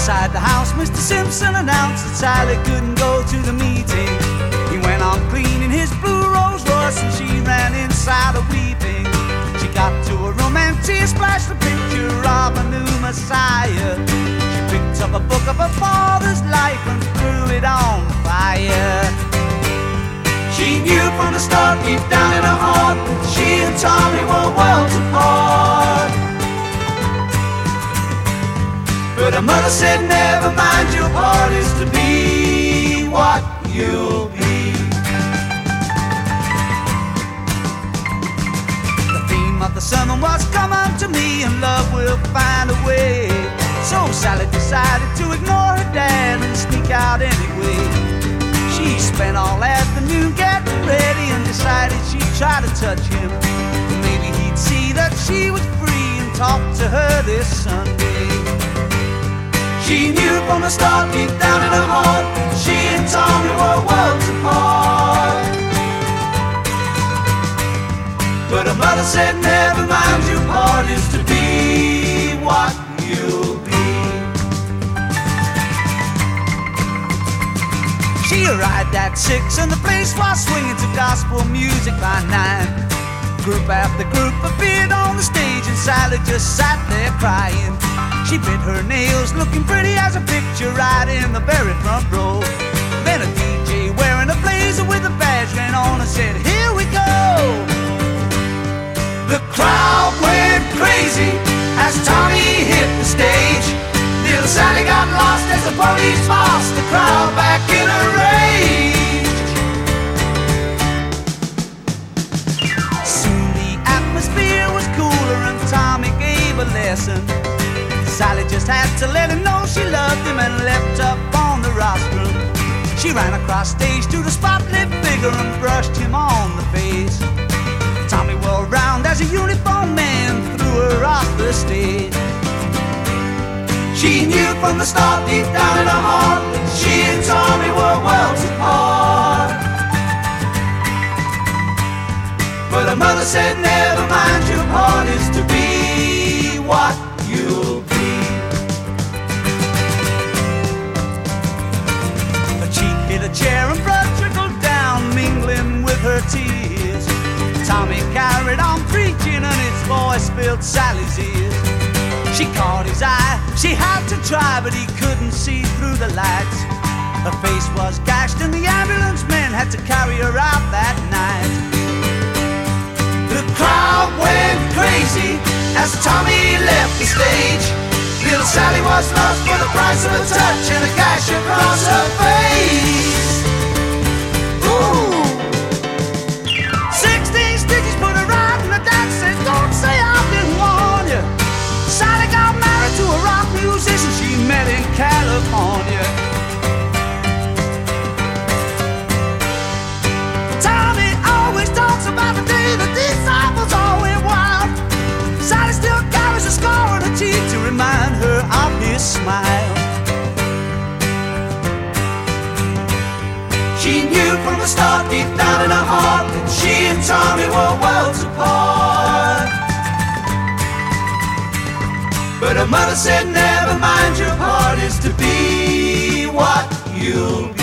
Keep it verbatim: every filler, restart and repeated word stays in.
Outside the house, Mister Simpson announced that Sally couldn't go to the meeting. He went on cleaning his blue Rolls Royce and she ran inside a weeping. She got to a room and she splashed a picture of a new Messiah. She picked up a book of her father's life and threw it on the fire. She knew from the start, deep down in her heart, that she and Tommy were worlds apart. But her mother said, never mind, your part is to be what you'll be. The theme of the sermon was, come unto me and love will find a way. So Sally decided to ignore her dad and sneak out anyway. She spent all afternoon getting ready and decided she'd try to touch him. Maybe he'd see that she was free and talk to her this Sunday. She knew from the start, deep down in her heart, she and Tommy were worlds apart. But her mother said, never mind, your part is to be what you'll be. She arrived at six and the place was swinging to gospel music by nine. Group after group appeared on the stage and Sally just sat there crying. She bit her nails, looking pretty as a picture, right in the very front row. Then a D J wearing a blazer with a badge ran on and said, here we go. The crowd went crazy as Tommy hit the stage. Little Sally got lost as the police bossed the crowd back in a rage. Soon the atmosphere was cooler and Tommy gave a lesson. Sally just had to let him know she loved him and leapt up on the rostrum. She ran across stage to the spotlit figure and brushed him on the face. Tommy whirled round as a uniformed man threw her off the stage. She knew from the start, deep down in her heart, that she and Tommy were worlds apart. But her mother said, never mind, your part is to be what you'll be. Hit a chair and blood trickled down, mingling with her tears. Tommy carried on preaching and his voice filled Sally's ears. She caught his eye, she had to try, but he couldn't see through the lights. Her face was gashed and the ambulance men had to carry her out that night. The crowd went crazy as Tommy left the stage. Little Sally was lost for the price of a touch and a gash across her face. Ooh. Sixteen stitches put her out and the dad says, don't say I didn't warn you. Sally got married to a rock musician she met in California. Tommy always talks about the day the disciples all went wild. Sally still carries a scar on her cheek to remind her of his smile. She knew from the start, deep down in her heart, that she and Tommy were worlds apart. But her mother said, never mind, your part is to be what you'll be.